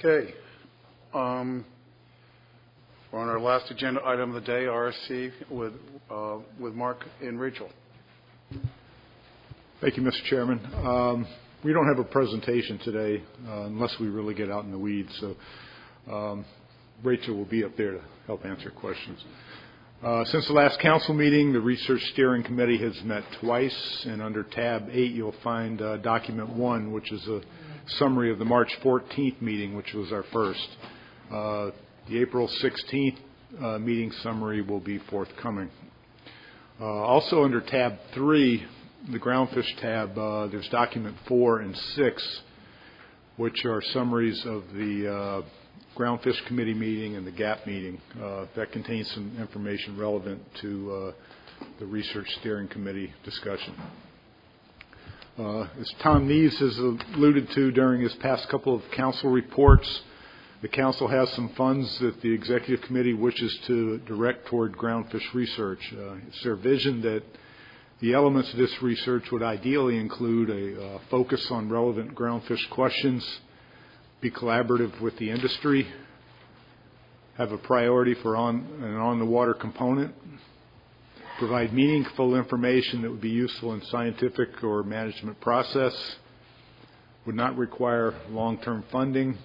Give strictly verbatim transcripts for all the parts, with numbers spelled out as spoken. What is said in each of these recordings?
Okay. Um, we're on our last agenda item of the day, R S C, with uh, with Mark and Rachel. Thank you, Mister Chairman. Um, we don't have a presentation today uh, unless we really get out in the weeds, so um, Rachel will be up there to help answer questions. Uh, since the last council meeting, the Research Steering Committee has met twice, and under tab eight you'll find uh, document one, which is a summary of the March fourteenth meeting, which was our first. Uh, the April sixteenth uh, meeting summary will be forthcoming. Uh, also under tab three, the Groundfish tab, uh, there's document four and six, which are summaries of the uh, Groundfish Committee meeting and the GAP meeting. Uh, that contains some information relevant to uh, the Research Steering Committee discussion. Uh, as Tom Neves has alluded to during his past couple of council reports, the council has some funds that the executive committee wishes to direct toward groundfish research. Uh, it's their vision that the elements of this research would ideally include a uh, focus on relevant groundfish questions, be collaborative with the industry, have a priority for on an on-the-water component, provide meaningful information that would be useful in scientific or management process, would not require long-term funding,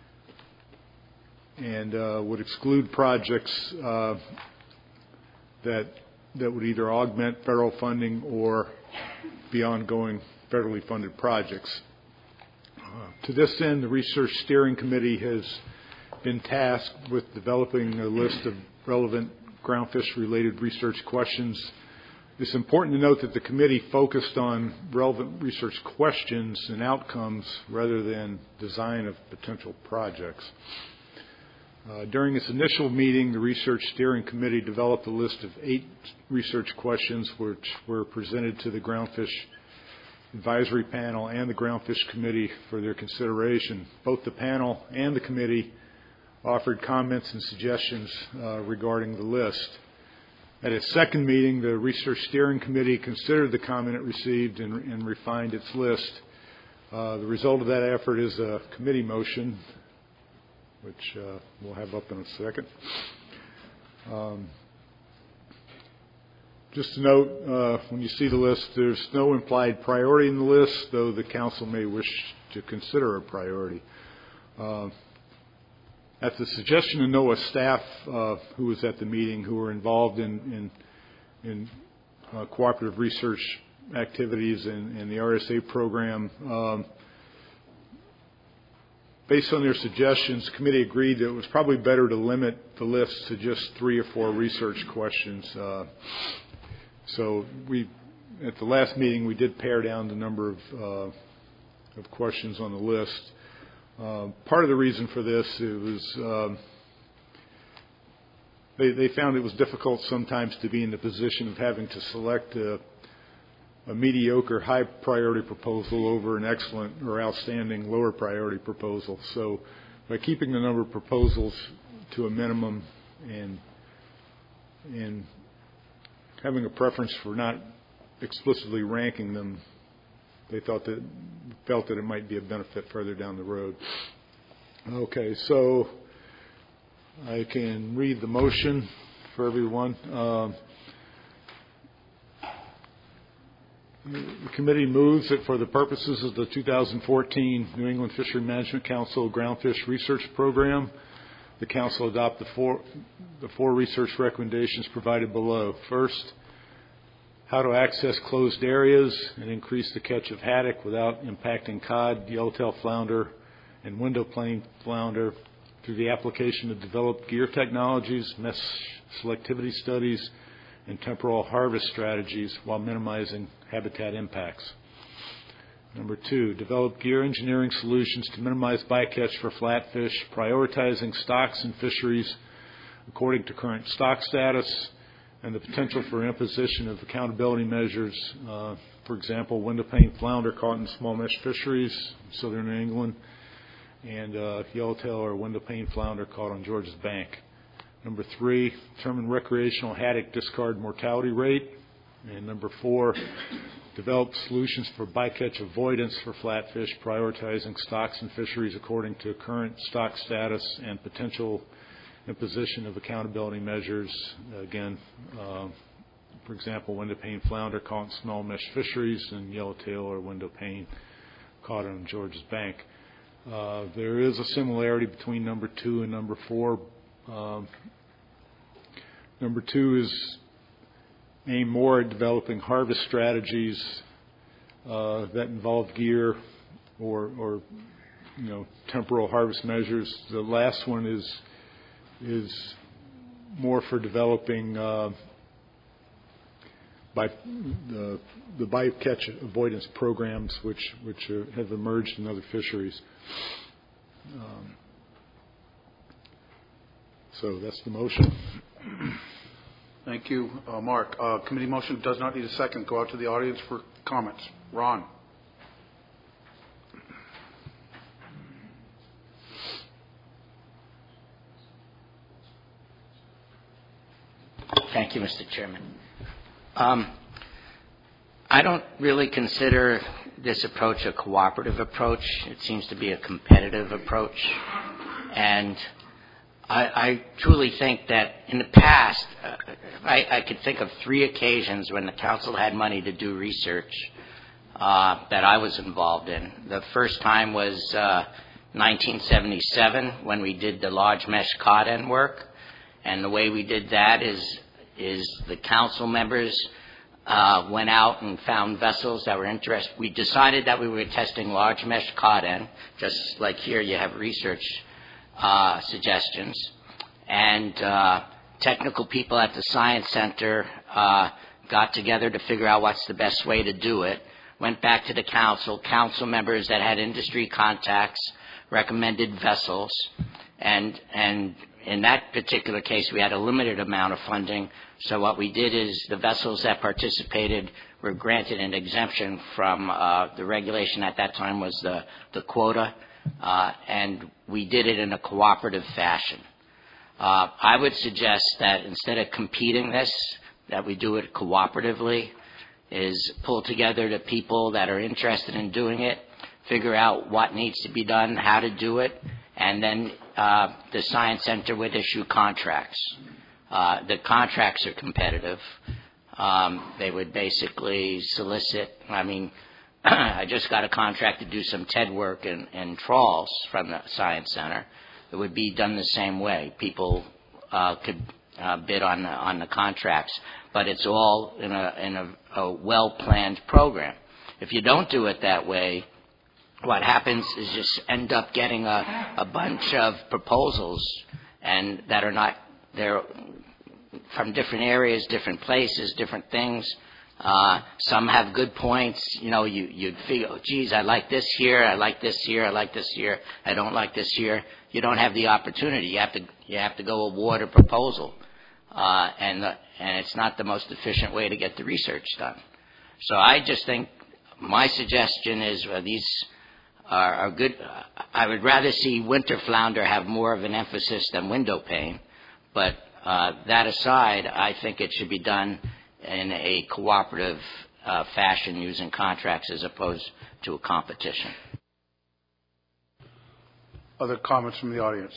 and uh, would exclude projects uh, that that would either augment federal funding or be ongoing federally funded projects. Uh, to this end, the Research Steering Committee has been tasked with developing a list of relevant groundfish-related research questions. It's important to note that the committee focused on relevant research questions and outcomes rather than design of potential projects. Uh, during its initial meeting, the Research Steering Committee developed a list of eight research questions which were presented to the Groundfish Advisory Panel and the Groundfish Committee for their consideration. Both the panel and the committee offered comments and suggestions uh, regarding the list. At its second meeting, the Research Steering Committee considered the comment it received and, and refined its list. Uh, the result of that effort is a committee motion, which uh, we'll have up in a second. Um, just to note, uh, when you see the list, there's no implied priority in the list, though the council may wish to consider a priority. Uh, at the suggestion of NOAA staff uh, who was at the meeting, who were involved in, in, in uh, cooperative research activities and, and the R S A program, um, based on their suggestions, the committee agreed that it was probably better to limit the list to just three or four research questions. Uh, so we, at the last meeting, we did pare down the number of, uh, of questions on the list. Uh, part of the reason for this, it was um, they, they found it was difficult sometimes to be in the position of having to select a, a mediocre high priority proposal over an excellent or outstanding lower priority proposal. So by keeping the number of proposals to a minimum and and having a preference for not explicitly ranking them, they thought that felt that it might be a benefit further down the road. Okay, so I can read the motion for everyone. Uh, The committee moves that for the purposes of the two thousand fourteen New England Fishery Management Council Groundfish Research Program, the council adopt the four, the four research recommendations provided below. First, how to access closed areas and increase the catch of haddock without impacting cod, yellowtail flounder, and window plane flounder through the application of developed gear technologies, mesh selectivity studies, and temporal harvest strategies while minimizing habitat impacts. Number two, develop gear engineering solutions to minimize bycatch for flatfish, prioritizing stocks and fisheries according to current stock status and the potential for imposition of accountability measures, uh, for example, window pane flounder caught in small mesh fisheries in southern New England, and uh, yellowtail or window pane flounder caught on George's Bank. Number three, determine recreational haddock discard mortality rate. And number four, develop solutions for bycatch avoidance for flatfish, prioritizing stocks and fisheries according to current stock status and potential imposition of accountability measures. Again, uh, for example, window pane flounder caught in small mesh fisheries and yellowtail or window pane caught on George's Bank. Uh, there is a similarity between number two and number four. Um, number two is aimed more at developing harvest strategies uh, that involve gear or, or, you know, temporal harvest measures. The last one is is more for developing uh, by the, the bycatch avoidance programs, which which are, have emerged in other fisheries. Um, so that's the motion. Thank you, uh, Mark. Uh, committee motion does not need a second. Go out to the audience for comments. Ron. Thank you, Mister Chairman. Um, I don't really consider this approach a cooperative approach. It seems to be a competitive approach. And I, I truly think that in the past, uh, I, I could think of three occasions when the council had money to do research uh, that I was involved in. The first time was uh, nineteen seventy-seven when we did the large mesh cod end work. And the way we did that is is the council members uh, went out and found vessels that were interested. We decided that we were testing large mesh cod end, just like here you have research uh, suggestions. And uh, technical people at the Science Center uh, got together to figure out what's the best way to do it. Went back to the council. Council members that had industry contacts recommended vessels. And, and in that particular case, we had a limited amount of funding. So what we did is the vessels that participated were granted an exemption from uh, the regulation at that time was the, the quota, uh, and we did it in a cooperative fashion. Uh, I would suggest that instead of competing this, that we do it cooperatively, is pull together the people that are interested in doing it, figure out what needs to be done, how to do it, and then uh, the Science Center would issue contracts. Uh, the contracts are competitive. Um, they would basically solicit, I mean, I just got a contract to do some TED work and, and trawls from the Science Center. It would be done the same way. People uh, could uh, bid on the, on the contracts, but it's all in a, in a, a well-planned program. If you don't do it that way, what happens is just end up getting a, a bunch of proposals and that are not, they're from different areas, different places, different things. Uh, some have good points. You know, you, you'd feel, oh, geez, I like this here, I like this here, I like this here, I don't like this here. You don't have the opportunity. You have to, you have to go award a proposal. Uh, and, the, and it's not the most efficient way to get the research done. So I just think my suggestion is uh, these are, are good. I would rather see winter flounder have more of an emphasis than window pane. But uh, that aside, I think it should be done in a cooperative uh, fashion using contracts as opposed to a competition. Other comments from the audience?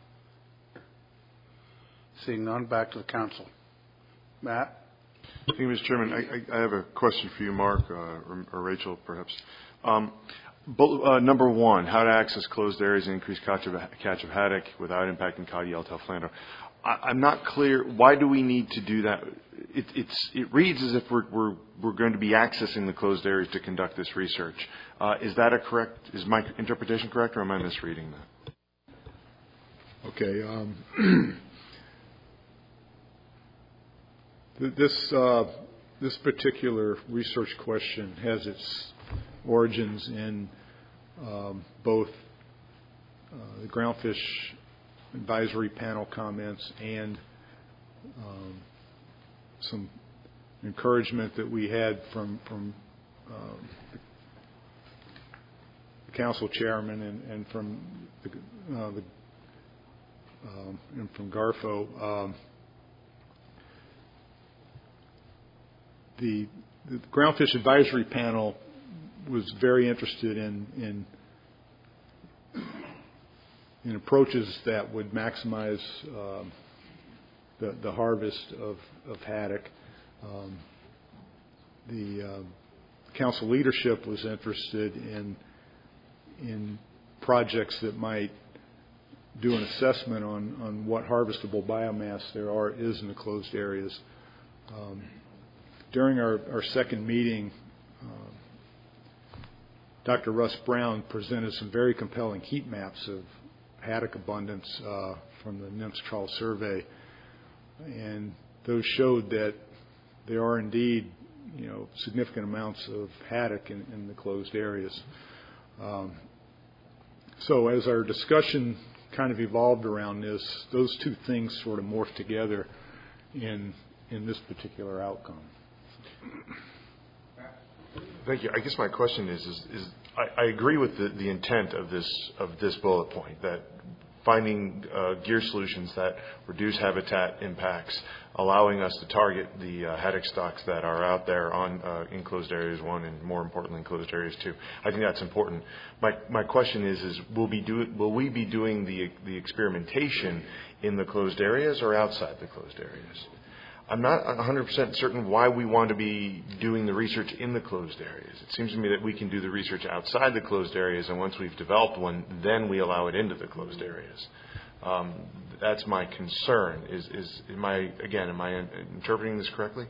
Seeing none, back to the council. Matt? Thank you, Mister Chairman. I, I, I have a question for you, Mark, uh, or, or Rachel, perhaps. Um, bo- uh, number one, how to access closed areas and increase catch of, catch of haddock without impacting cod, yellowtail, flounder. I, I'm not clear. Why do we need to do that? It, it's, it reads as if we're, we're, we're going to be accessing the closed areas to conduct this research. Uh, is that a correct? Is my interpretation correct, or am I misreading that? Okay. Um, This uh, this particular research question has its origins in um, both uh, the Groundfish Advisory Panel comments and um, some encouragement that we had from from um, the council chairman and, and from the, uh, the um, and from GARFO. Um, The the Groundfish Advisory Panel was very interested in, in in approaches that would maximize um, the, the harvest of, of haddock. Um, the uh, council leadership was interested in in projects that might do an assessment on, on what harvestable biomass there are is in the closed areas. Um, during our, our second meeting, uh, Doctor Russ Brown presented some very compelling heat maps of haddock abundance uh, from the N I M S Trawl Survey, and those showed that there are indeed, you know, significant amounts of haddock in, in the closed areas. Um, so as our discussion kind of evolved around this, those two things sort of morphed together in in this particular outcome. Thank you. I guess my question is, is, is I, I agree with the, the intent of this of this bullet point, that finding uh, gear solutions that reduce habitat impacts, allowing us to target the uh, haddock stocks that are out there on uh, enclosed areas one, and more importantly enclosed areas two. I think that's important. My my question is is will be do will we be doing the the experimentation in the closed areas or outside the closed areas? I'm not one hundred percent certain why we want to be doing the research in the closed areas. It seems to me that we can do the research outside the closed areas, and once we've developed one, then we allow it into the closed areas. Um, that's my concern. Is, is am I again? Am I interpreting this correctly?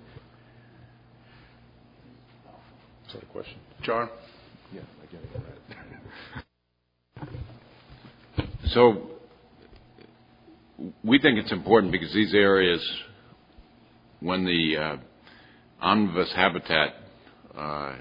Is that a question? John? Yeah, I get it. So we think it's important because these areas, when the uh, omnibus habitat uh,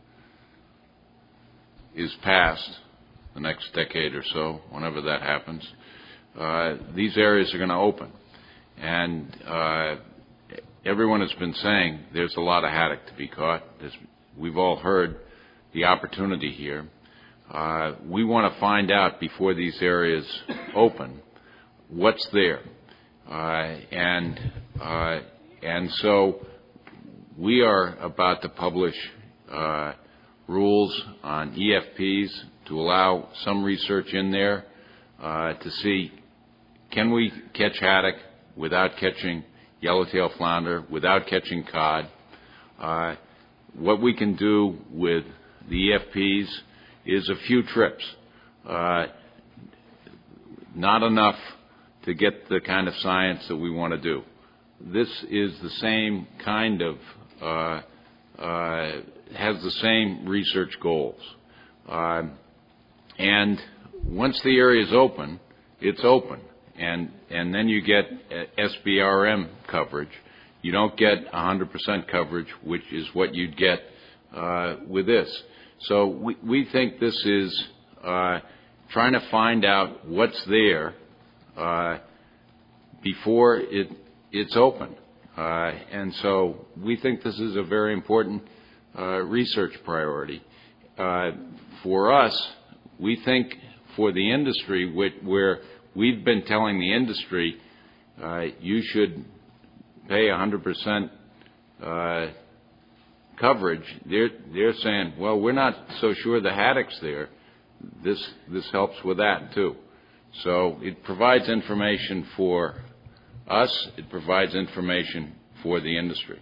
is passed, the next decade or so, whenever that happens, uh, these areas are going to open. And uh, everyone has been saying there's a lot of haddock to be caught. There's, we've all heard the opportunity here. Uh, we want to find out before these areas open what's there. Uh, and uh, And so we are about to publish uh, rules on E F Ps to allow some research in there uh, to see, can we catch haddock without catching yellowtail flounder, without catching cod? Uh, what we can do with the E F Ps is a few trips. Uh, not enough to get the kind of science that we want to do. This is the same kind of, uh, uh, has the same research goals. Uh, and once the area is open, it's open. And, and then you get S B R M coverage. You don't get one hundred percent coverage, which is what you'd get uh, with this. So we, we think this is uh, trying to find out what's there uh, before it it's open. Uh, and so we think this is a very important uh, research priority. Uh, for us, we think for the industry, where we've been telling the industry, uh, you should pay one hundred percent uh, coverage, they're, they're saying, well, we're not so sure the haddock's there. This, this helps with that, too. So it provides information for us, it provides information for the industry.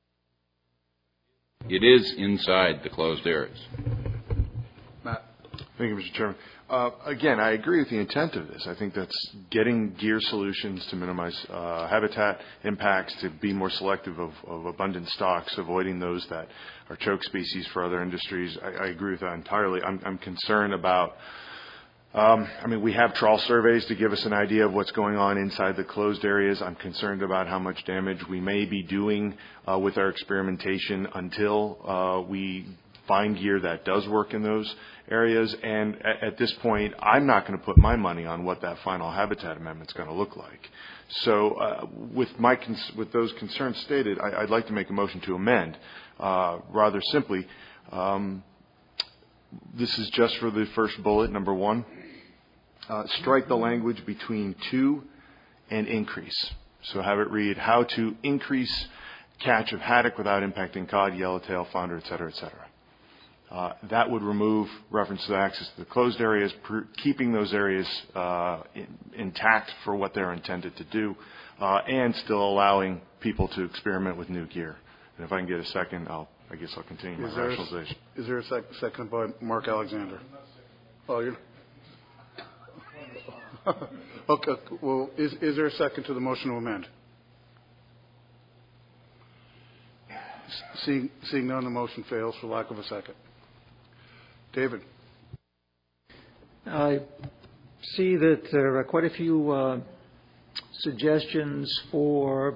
It is inside the closed areas. Matt. Thank you, Mister Chairman. Uh, again, I agree with the intent of this. I think that's getting gear solutions to minimize uh, habitat impacts, to be more selective of, of abundant stocks, avoiding those that are choke species for other industries. I, I agree with that entirely. I'm, I'm concerned about Um, I mean, we have trawl surveys to give us an idea of what's going on inside the closed areas. I'm concerned about how much damage we may be doing uh, with our experimentation until uh, we find gear that does work in those areas. And at, at this point, I'm not going to put my money on what that final habitat amendment is going to look like. So uh, with, my cons- with those concerns stated, I, I'd like to make a motion to amend uh, rather simply. Um, this is just for the first bullet, number one. Uh, strike the language between to and increase. So have it read, how to increase catch of haddock without impacting cod, yellowtail, flounder, et cetera, et cetera. Uh, that would remove reference to access to the closed areas, pr- keeping those areas uh, in, intact for what they're intended to do, uh, and still allowing people to experiment with new gear. And if I can get a second, I'll, I guess I'll continue my Is there a- rationalization. Is there a sec- second by Mark Alexander? Oh, you're... Okay, well, is, is there a second to the motion to amend? Seeing, seeing none, the motion fails for lack of a second. David? I see that there are quite a few uh, suggestions for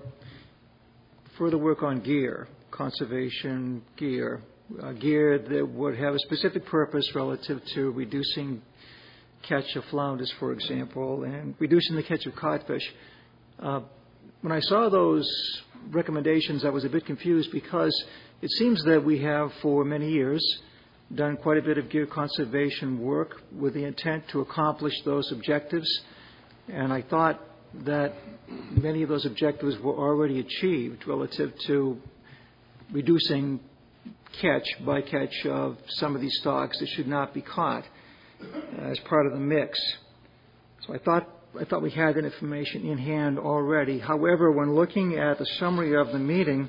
further work on gear, conservation gear, uh, gear that would have a specific purpose relative to reducing catch of flounders, for example, and reducing the catch of codfish. Uh, when I saw those recommendations, I was a bit confused because it seems that we have for many years done quite a bit of gear conservation work with the intent to accomplish those objectives, and I thought that many of those objectives were already achieved relative to reducing catch, bycatch of some of these stocks that should not be caught as part of the mix. So I thought I thought we had that information in hand already. However, when looking at the summary of the meeting,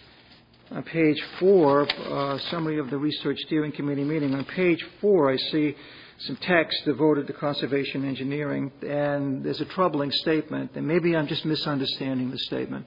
on page four, uh, summary of the Research Steering Committee meeting, on page four I see some text devoted to conservation engineering, and there's a troubling statement, and maybe I'm just misunderstanding the statement.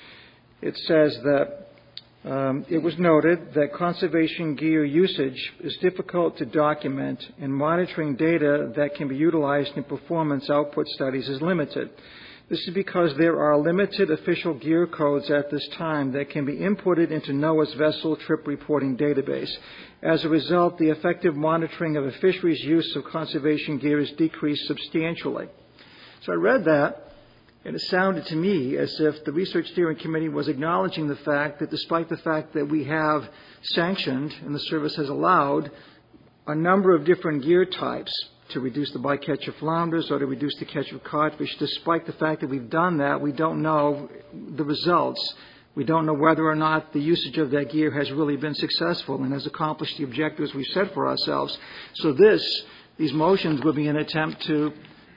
It says that Um, it was noted that conservation gear usage is difficult to document, and monitoring data that can be utilized in performance output studies is limited. This is because there are limited official gear codes at this time that can be inputted into NOAA's vessel trip reporting database. As a result, the effective monitoring of a fishery's use of conservation gear is decreased substantially. So I read that, and it sounded to me as if the Research Steering Committee was acknowledging the fact that despite the fact that we have sanctioned and the service has allowed a number of different gear types to reduce the bycatch of flounders or to reduce the catch of codfish, despite the fact that we've done that, we don't know the results. We don't know whether or not the usage of that gear has really been successful and has accomplished the objectives we've set for ourselves. So this, these motions would be an attempt to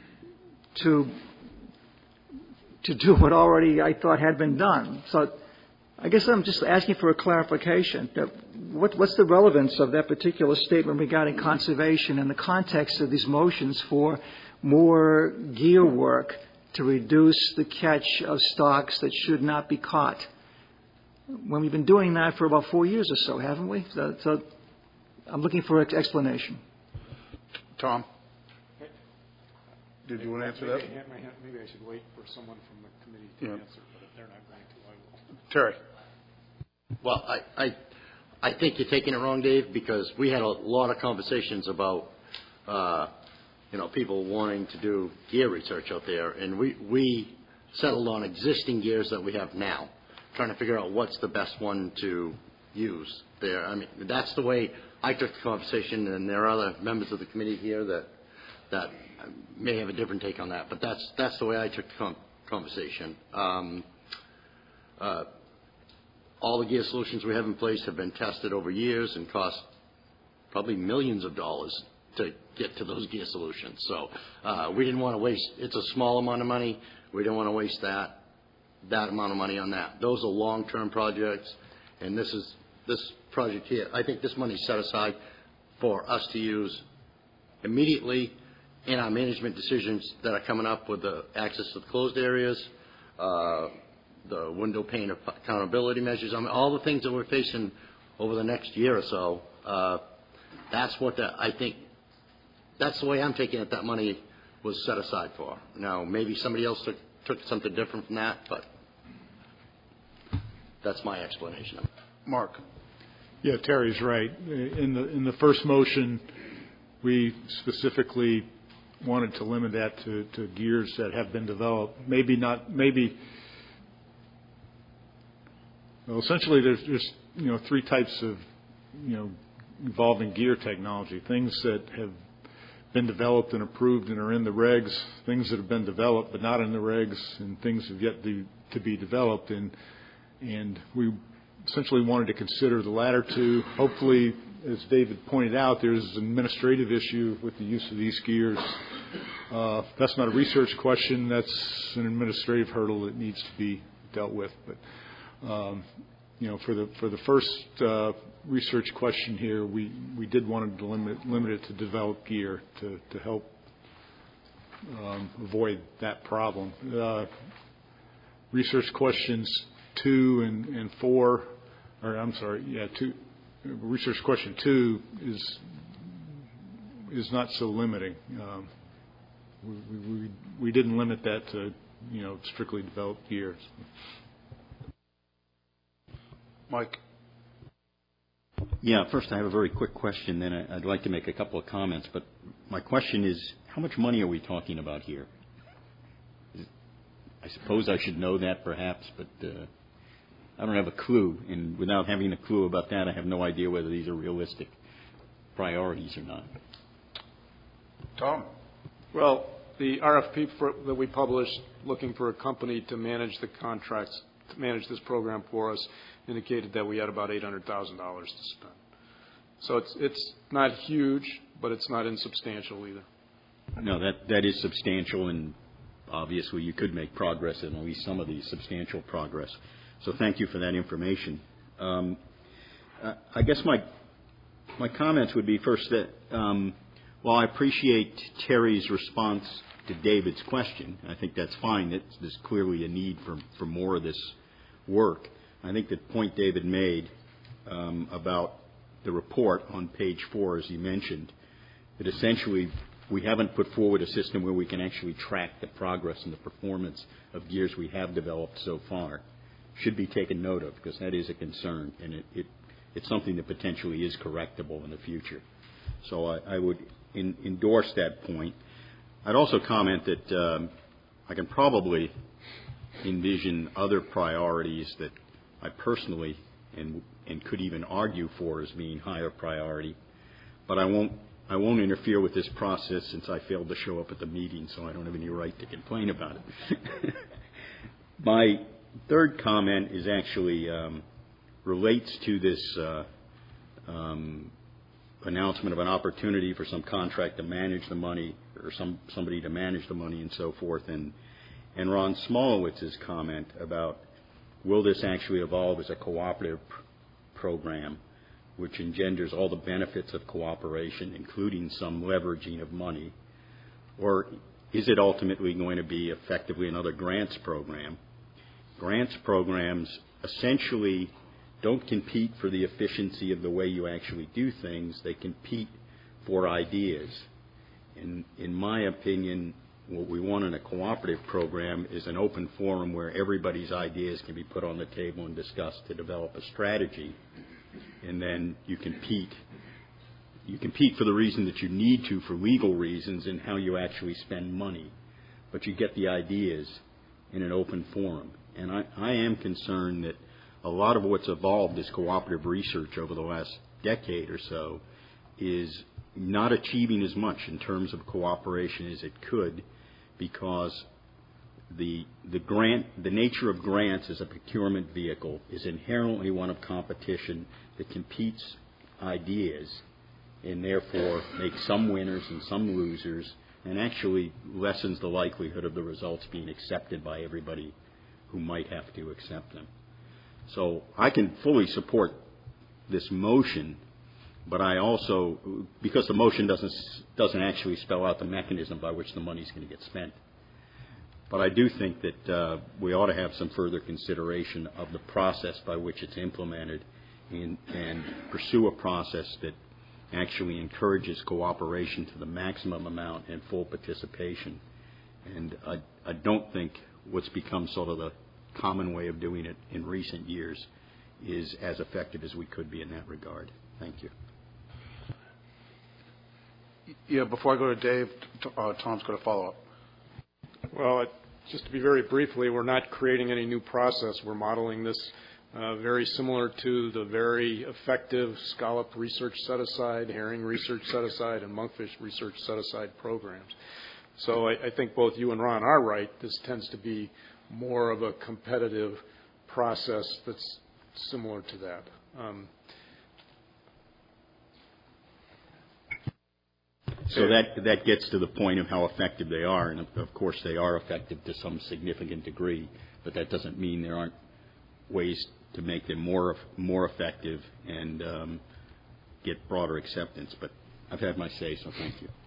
to to do what already I thought had been done. So I guess I'm just asking for a clarification. What, what's the relevance of that particular statement regarding conservation in the context of these motions for more gear work to reduce the catch of stocks that should not be caught? When we've been doing that for about four years or so, haven't we? So, so I'm looking for an explanation. Tom? Did you want to answer that? Maybe I should wait for someone from the committee to Yeah. answer, but if they're not going to, I will. Terry? Well, I, I, I think you're taking it wrong, Dave, because we had a lot of conversations about, uh, you know, people wanting to do gear research out there, and we, we settled on existing gears that we have now, trying to figure out what's the best one to use there. I mean, that's the way I took the conversation, and there are other members of the committee here that that may have a different take on that, but that's that's the way I took the com- conversation. Um, uh, all the gear solutions we have in place have been tested over years and cost probably millions of dollars to get to those gear solutions. So uh, we didn't want to waste. It's a small amount of money. We didn't want to waste that that amount of money on that. Those are long-term projects, and this is this project here. I think this money is set aside for us to use immediately in our management decisions that are coming up with the access to the closed areas, uh, the window pane of accountability measures, I mean, all the things that we're facing over the next year or so. Uh, that's what the, I think, that's the way I'm taking it, that money was set aside for. Now, maybe somebody else took, took something different from that, but that's my explanation. Mark? Yeah, Terry's right. In the in the first motion, we specifically wanted to limit that to, to gears that have been developed. Maybe not, maybe, well, essentially there's just, you know, three types of, you know, involving gear technology. Things that have been developed and approved and are in the regs, things that have been developed but not in the regs, and things have yet to, to be developed. And And we essentially wanted to consider the latter two. Hopefully, as David pointed out, there's an administrative issue with the use of these gears. Uh, that's not a research question. That's an administrative hurdle that needs to be dealt with. But, um, you know, for the for the first uh, research question here, we, we did want to limit, limit it to developed gear to, to help um, avoid that problem. Uh, research questions two and, and four, or I'm sorry, yeah, two. Research question two is is not so limiting. Um, we, we we didn't limit that to, you know, strictly developed gears. Mike. Yeah, first I have a very quick question, then I'd like to make a couple of comments. But my question is, how much money are we talking about here? I suppose I should know that perhaps, but uh, I don't have a clue. And without having a clue about that, I have no idea whether these are realistic priorities or not. Tom? Well, the R F P for, that we published looking for a company to manage the contracts, to manage this program for us, indicated that we had about eight hundred thousand dollars to spend. So it's it's not huge, but it's not insubstantial either. No, that that is substantial, and obviously you could make progress in at least some of these, substantial progress. So thank you for that information. Um, I guess my my comments would be first that um, while I appreciate Terry's response to David's question, I think that's fine. That there's clearly a need for, for more of this work. I think the point David made um, about the report on page four, as he mentioned, that essentially we haven't put forward a system where we can actually track the progress and the performance of gears we have developed so far, should be taken note of, because that is a concern, and it, it, it's something that potentially is correctable in the future. So I, I would in, endorse that point. I'd also comment that um, I can probably envision other priorities that I personally and and could even argue for as being higher priority, but I won't I won't interfere with this process since I failed to show up at the meeting, so I don't have any right to complain about it. My third comment is actually um, relates to this uh, um, announcement of an opportunity for some contract to manage the money, or some somebody to manage the money and so forth, and and Ron Smolowitz's comment about will this actually evolve as a cooperative pr- program which engenders all the benefits of cooperation, including some leveraging of money, or is it ultimately going to be effectively another grants program? Grants programs essentially don't compete for the efficiency of the way you actually do things. They compete for ideas. In, in my opinion, what we want in a cooperative program is an open forum where everybody's ideas can be put on the table and discussed to develop a strategy. And then you compete. You compete for the reason that you need to, for legal reasons, in how you actually spend money. But you get the ideas in an open forum. And I, I am concerned that a lot of what's evolved as cooperative research over the last decade or so is not achieving as much in terms of cooperation as it could, because the the grant the nature of grants as a procurement vehicle is inherently one of competition that competes ideas and therefore makes some winners and some losers, and actually lessens the likelihood of the results being accepted by everybody who might have to accept them. So I can fully support this motion, but I also, because the motion doesn't doesn't actually spell out the mechanism by which the money is going to get spent. But I do think that uh, we ought to have some further consideration of the process by which it's implemented, and, and pursue a process that actually encourages cooperation to the maximum amount and full participation. And I, I don't think what's become sort of the common way of doing it in recent years is as effective as we could be in that regard. Thank you. Yeah, before I go to Dave, t- uh, Tom's going to follow up. Well, it, just to be very briefly, we're not creating any new process. We're modeling this uh, very similar to the very effective scallop research set-aside, herring research set-aside, and monkfish research set-aside programs. So I, I think both you and Ron are right. This tends to be more of a competitive process that's similar to that. Um, So that that gets to the point of how effective they are, and of, of course they are effective to some significant degree, but that doesn't mean there aren't ways to make them more more effective and um, get broader acceptance. But I've had my say, so thank you.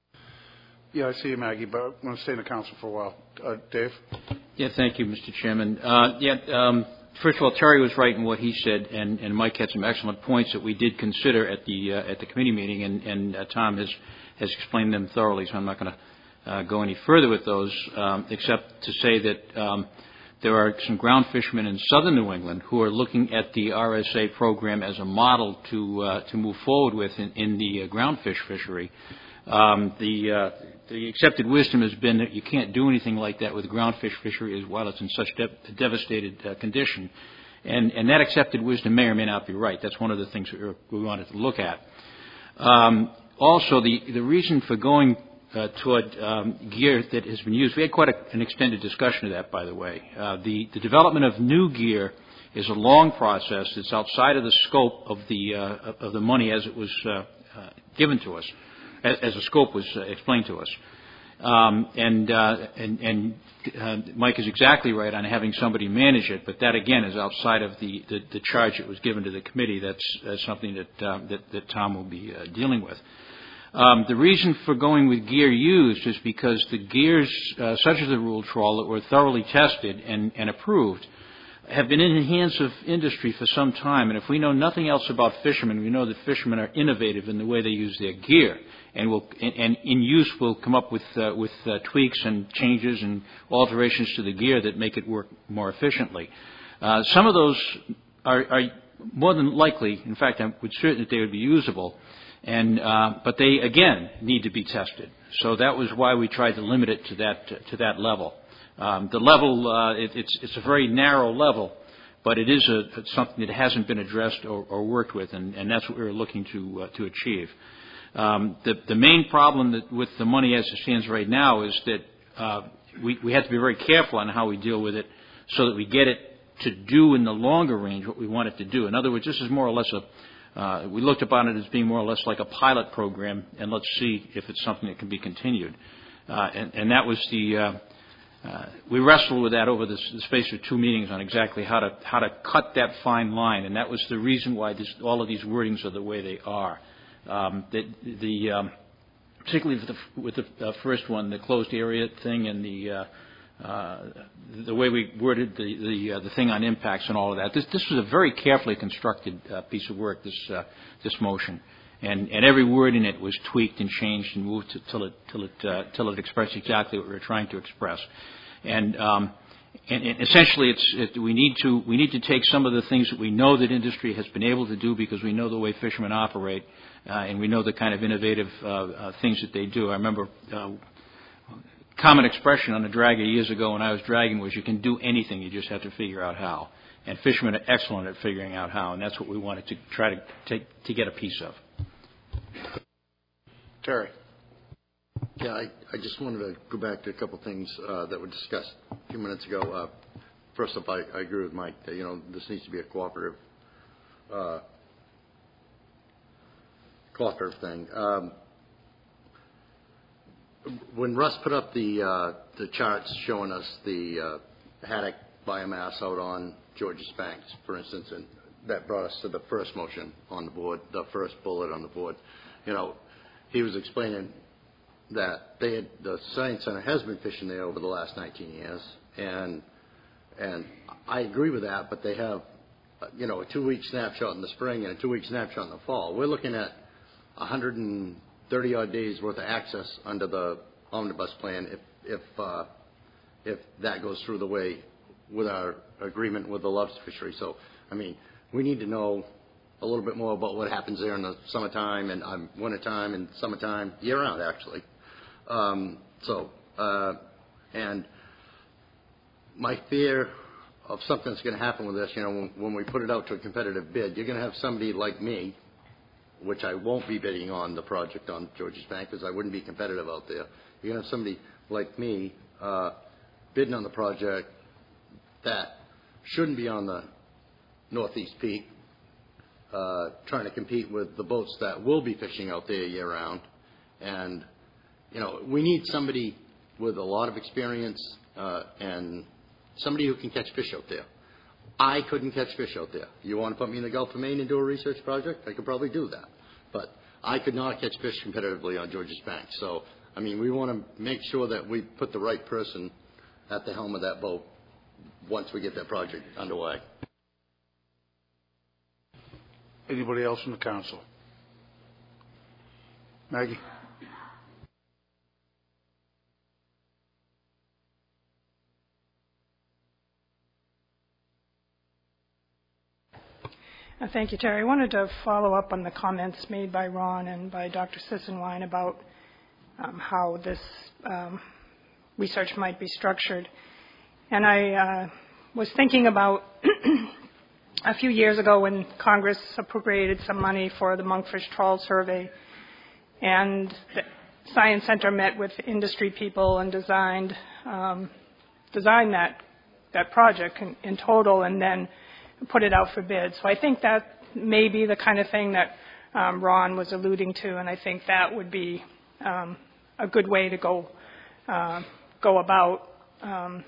Yeah, I see you, Maggie, but I want to stay in the council for a while. Uh, Dave? Yeah, thank you, Mister Chairman. Uh, yeah, um, first of all, Terry was right in what he said, and, and Mike had some excellent points that we did consider at the uh, at the committee meeting, and, and uh, Tom has has explained them thoroughly, so I'm not going to uh, go any further with those, um, except to say that um, there are some ground fishermen in southern New England who are looking at the R S A program as a model to uh, to move forward with in, in the uh, groundfish fishery. Um, the uh, the accepted wisdom has been that you can't do anything like that with groundfish fishery as while it's in such de- devastated uh, condition, and and that accepted wisdom may or may not be right. That's one of the things we, were, we wanted to look at. Um, also, the the reason for going uh, toward um, gear that has been used, we had quite a, an extended discussion of that, by the way. Uh, the the development of new gear is a long process. It's outside of the scope of the uh, of the money as it was uh, uh, given to us, as, as the scope was uh, explained to us. Um, and, uh, and, and uh, Mike is exactly right on having somebody manage it, but that again is outside of the, the, the charge that was given to the committee. That's, that's something that, um, that that Tom will be uh, dealing with. Um, the reason for going with gear used is because the gears, uh, such as the rule trawl, that were thoroughly tested and, and approved, have been in the hands of industry for some time. And if we know nothing else about fishermen, we know that fishermen are innovative in the way they use their gear, and will, and, and in use will come up with uh, with uh, tweaks and changes and alterations to the gear that make it work more efficiently. Uh, some of those are, are more than likely, in fact, I would certain that they would be usable, and uh, but they again need to be tested. So that was why we tried to limit it to that to that level. Um, the level uh, it, it's it's a very narrow level, but it is a, it's something that hasn't been addressed or, or worked with, and, and that's what we were looking to uh, to achieve. Um, the, the main problem that with the money as it stands right now is that uh, we, we have to be very careful on how we deal with it so that we get it to do in the longer range what we want it to do. In other words, this is more or less a, uh, we looked upon it as being more or less like a pilot program, and let's see if it's something that can be continued. Uh, and, and that was the, uh, uh, we wrestled with that over the, the space of two meetings on exactly how to, how to cut that fine line, and that was the reason why this, all of these wordings are the way they are. Um, the, the um, particularly with the, with the uh, first one, the closed area thing, and the uh, uh, the way we worded the the, uh, the thing on impacts and all of that. This this was a very carefully constructed uh, piece of work. This uh, this motion, and and every word in it was tweaked and changed and moved to, till it till it uh, till it expressed exactly what we were trying to express, and. Um, And, and essentially, it's, it, we need to we need to take some of the things that we know that industry has been able to do because we know the way fishermen operate, uh, and we know the kind of innovative uh, uh, things that they do. I remember uh, common expression on a dragger years ago when I was dragging was, "You can do anything, you just have to figure out how." And fishermen are excellent at figuring out how, and that's what we wanted to try to take to get a piece of. Terry. Yeah, I, I just wanted to go back to a couple things uh, that were discussed a few minutes ago. Uh, first up, I, I agree with Mike that, you know, this needs to be a cooperative uh, cooperative thing. Um, when Russ put up the uh, the charts showing us the uh, haddock biomass out on Georges Banks, for instance, and that brought us to the first motion on the board, the first bullet on the board, you know, he was explaining that they had, the Science Center has been fishing there over the last nineteen years, and and I agree with that, but they have, you know, a two-week snapshot in the spring and a two-week snapshot in the fall. We're looking at one hundred thirty odd days worth of access under the omnibus plan if if uh, if that goes through the way with our agreement with the lobster fishery. So, I mean, we need to know a little bit more about what happens there in the summertime and um, wintertime and summertime, year-round, actually. Um, so, uh, and my fear of something that's going to happen with this, you know, when, when we put it out to a competitive bid, you're going to have somebody like me, which I won't be bidding on the project on Georges Bank because I wouldn't be competitive out there. You're going to have somebody like me uh, bidding on the project that shouldn't be on the Northeast Peak, uh, trying to compete with the boats that will be fishing out there year-round. And, you know, we need somebody with a lot of experience uh, and somebody who can catch fish out there. I couldn't catch fish out there. You want to put me in the Gulf of Maine and do a research project? I could probably do that. But I could not catch fish competitively on Georges Bank. So, I mean, we want to make sure that we put the right person at the helm of that boat once we get that project underway. Anybody else from the council? Maggie? Uh, Thank you, Terry. I wanted to follow up on the comments made by Ron and by Doctor Sissenwein about um, how this um, research might be structured. And I uh, was thinking about a few years ago when Congress appropriated some money for the Monkfish Trawl Survey, and the Science Center met with industry people and designed um, designed that that project in, in total, and then put it out for bid. So I think that may be the kind of thing that um, Ron was alluding to, and I think that would be um, a good way to go uh, go about um,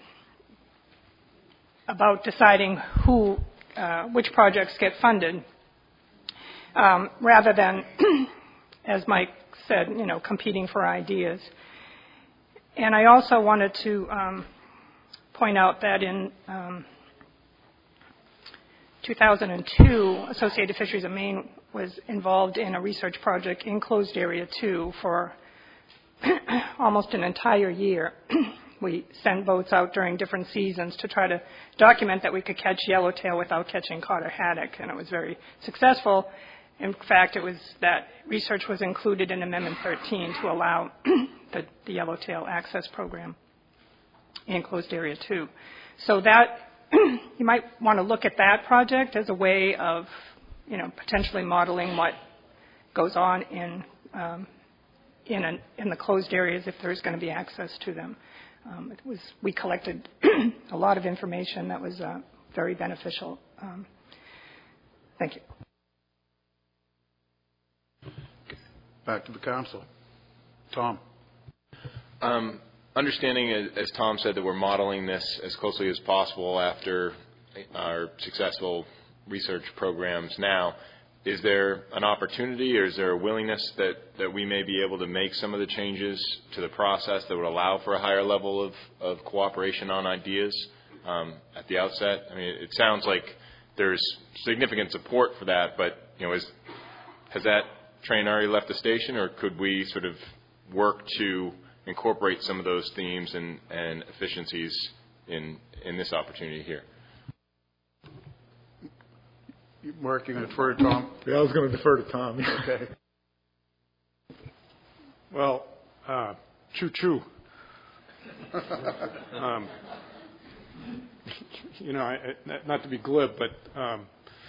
about deciding who, uh, which projects get funded, um, rather than, as Mike said, you know, competing for ideas. And I also wanted to um, point out that in um, two thousand two, Associated Fisheries of Maine was involved in a research project in Closed Area two for almost an entire year. We sent boats out during different seasons to try to document that we could catch yellowtail without catching cod or haddock, and it was very successful. In fact, it was that research was included in Amendment thirteen to allow the, the yellowtail access program in Closed Area two. So that you might want to look at that project as a way of, you know, potentially modeling what goes on in um, in, an, in the closed areas if there's going to be access to them. Um, it was we collected a lot of information that was uh, very beneficial. Um, thank you. Back to the council. Tom. Um, understanding, as, as Tom said, that we're modeling this as closely as possible after our successful research programs now, is there an opportunity or is there a willingness that, that we may be able to make some of the changes to the process that would allow for a higher level of, of cooperation on ideas um, at the outset? I mean, it sounds like there's significant support for that, but, you know, is, has that train already left the station, or could we sort of work to incorporate some of those themes and, and efficiencies in, in this opportunity here? Mark, you're going to defer to Tom? Yeah, I was going to defer to Tom. Okay. Well, uh, choo-choo. um, you know, I, I, not to be glib, but um,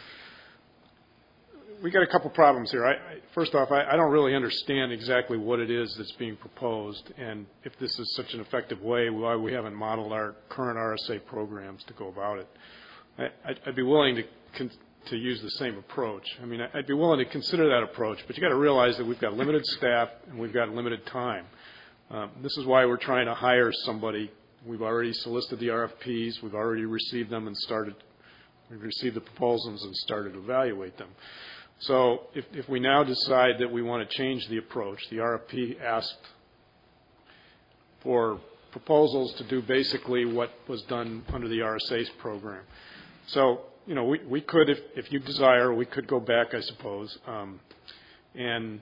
we got a couple problems here. I, I, first off, I, I don't really understand exactly what it is that's being proposed, and if this is such an effective way, why we haven't modeled our current R S A programs to go about it. I, I'd, I'd be willing to con- to use the same approach. I mean, I'd be willing to consider that approach, but you got to realize that we've got limited staff and we've got limited time. Um, this is why we're trying to hire somebody. We've already solicited the R F Ps. We've already received them and started. We've received the proposals and started to evaluate them. So if, if we now decide that we want to change the approach, the R F P asked for proposals to do basically what was done under the R S A's program. So, you know, we, we could, if, if you desire, we could go back, I suppose, um, and,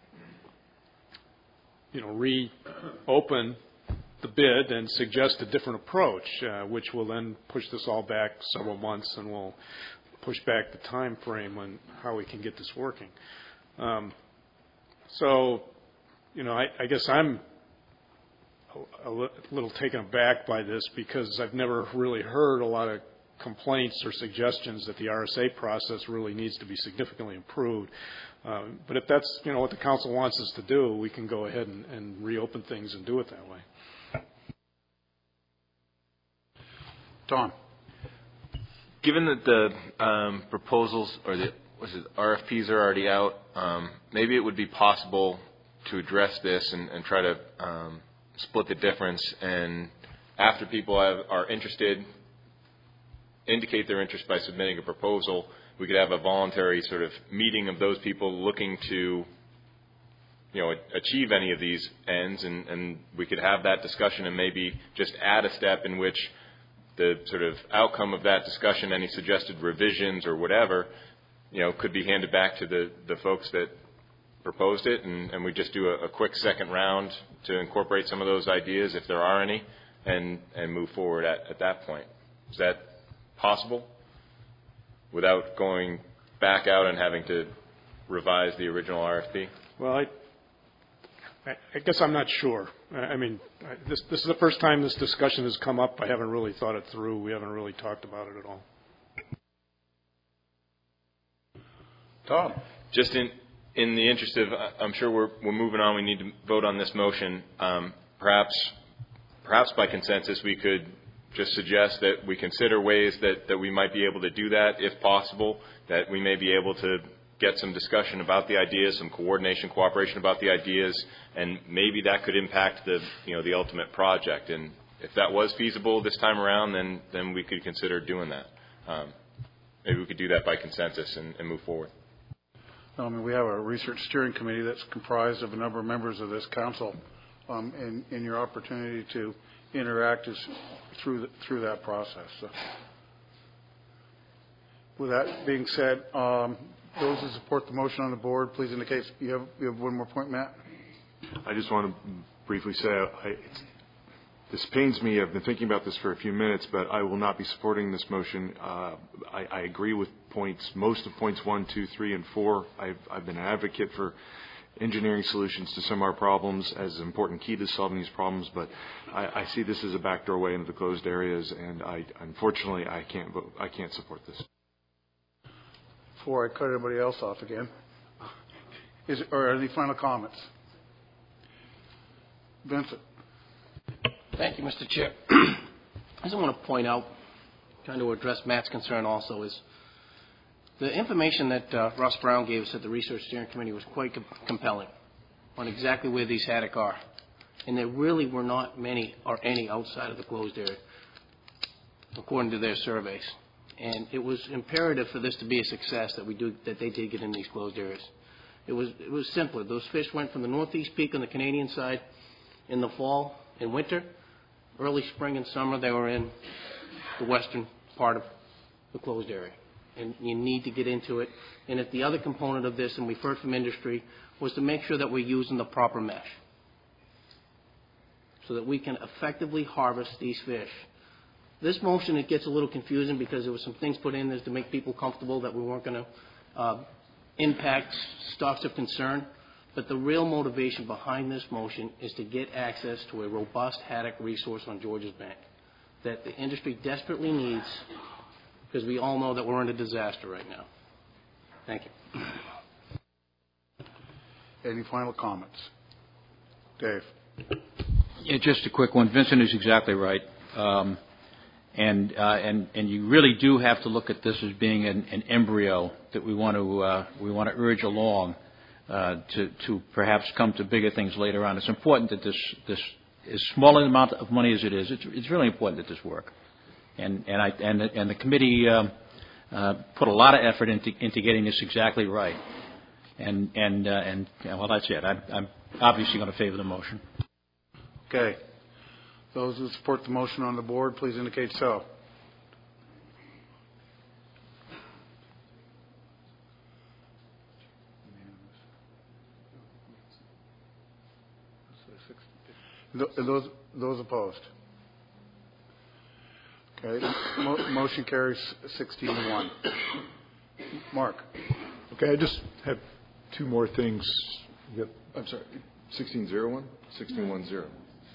you know, reopen the bid and suggest a different approach, uh, which will then push this all back several months and will push back the time frame on how we can get this working. Um, so, you know, I, I guess I'm a, a little taken aback by this because I've never really heard a lot of complaints or suggestions that the R S A process really needs to be significantly improved. Um, but if that's, you know, what the council wants us to do, we can go ahead and, and reopen things and do it that way. Tom. given that the um, proposals or the was it, R F Ps are already out, um, maybe it would be possible to address this and, and try to um, split the difference. And after people have, are interested, indicate their interest by submitting a proposal, we could have a voluntary sort of meeting of those people looking to, you know, achieve any of these ends, and, and we could have that discussion and maybe just add a step in which the sort of outcome of that discussion, any suggested revisions or whatever, you know, could be handed back to the, the folks that proposed it, and, and we just do a, a quick second round to incorporate some of those ideas, if there are any, and, and move forward at, at that point. Is that possible without going back out and having to revise the original R F P? Well, I, I guess I'm not sure. I mean, this, this is the first time this discussion has come up. I haven't really thought it through. We haven't really talked about it at all. Tom? Just in in the interest of, I'm sure we're we're moving on. We need to vote on this motion. Um, perhaps perhaps by consensus we could just suggest that we consider ways that, that we might be able to do that, if possible. That we may be able to get some discussion about the ideas, some coordination, cooperation about the ideas, and maybe that could impact the you know the ultimate project. And if that was feasible this time around, then then we could consider doing that. Um, maybe we could do that by consensus and, and move forward. I mean, we have a research steering committee that's comprised of a number of members of this council, um, and, and your opportunity to interact is through the, through that process. So, with that being said, um, those who support the motion on the board, please indicate. You have you have one more point, Matt? I just want to briefly say, I, it's, this pains me. I've been thinking about this for a few minutes, but I will not be supporting this motion. Uh, I, I agree with points, most of points one, two, three, and four. I've, I've been an advocate for engineering solutions to some of our problems as an important key to solving these problems, but I, I see this as a backdoor way into the closed areas, and I, unfortunately, I can't vote. I can't support this. Before I cut everybody else off again, is or any final comments? Vincent. Thank you, Mister Chair. I just want to point out, trying to address Matt's concern also, is the information that uh, Russ Brown gave us at the Research Steering Committee was quite com- compelling on exactly where these haddock are. And there really were not many or any outside of the closed area, according to their surveys. And it was imperative for this to be a success that we do that they did get in these closed areas. It was it was simpler. Those fish went from the northeast peak on the Canadian side in the fall and winter. Early spring and summer, they were in the western part of the closed area. And you need to get into it. And if the other component of this, and we've heard from industry, was to make sure that we're using the proper mesh so that we can effectively harvest these fish. This motion, it gets a little confusing because there were some things put in there to make people comfortable that we weren't going to uh, impact stocks of concern. But the real motivation behind this motion is to get access to a robust haddock resource on Georges Bank that the industry desperately needs, because we all know that we're in a disaster right now. Thank you. Any final comments? Dave. Yeah, just a quick one. Vincent is exactly right. Um, and, uh, and, and you really do have to look at this as being an, an embryo that we want to, uh, we want to urge along. Uh, to, to perhaps come to bigger things later on. It's important that this, this as small an amount of money as it is, it's, it's really important that this work. And, and, I, and, the, and the committee um, uh, put a lot of effort into, into getting this exactly right. And, and, uh, and yeah, well, that's it. I'm, I'm obviously going to favor the motion. Okay. Those who support the motion on the board, please indicate so. Those those opposed? Okay. Mo- motion carries sixteen to one. Mark. Okay, I just have two more things. Yep. I'm sorry, sixteen zero one? sixteen one zero.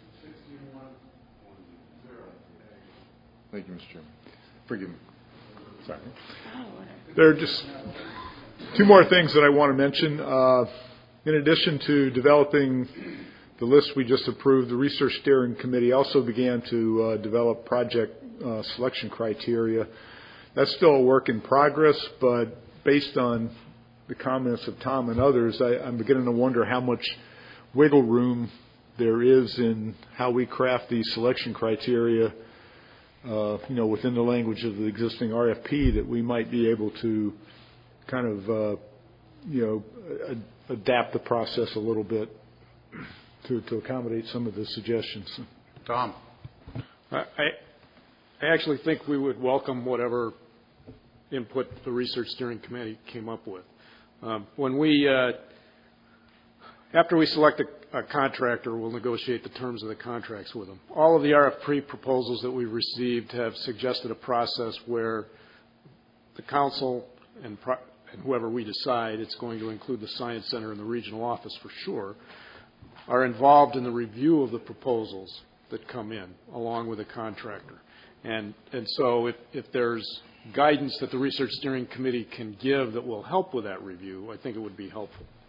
Thank you, Mister Chairman. Forgive me. Sorry. There are just two more things that I want to mention. Uh, in addition to developing the list we just approved, the Research Steering Committee also began to uh, develop project uh, selection criteria that's still a work in progress, but based on the comments of Tom and others, I, I'm beginning to wonder how much wiggle room there is in how we craft these selection criteria, uh, you know, within the language of the existing R F P, that we might be able to kind of, uh, you know, a, adapt the process a little bit to, to accommodate some of the suggestions. Tom. I, I actually think we would welcome whatever input the Research Steering Committee came up with. Um, when we, uh, after we select a, a contractor, we'll negotiate the terms of the contracts with them. All of the R F P proposals that we've received have suggested a process where the council and, pro- and whoever we decide, it's going to include the Science Center and the regional office for sure, are involved in the review of the proposals that come in along with the contractor. And, and so if, if there's guidance that the Research Steering Committee can give that will help with that review, I think it would be helpful.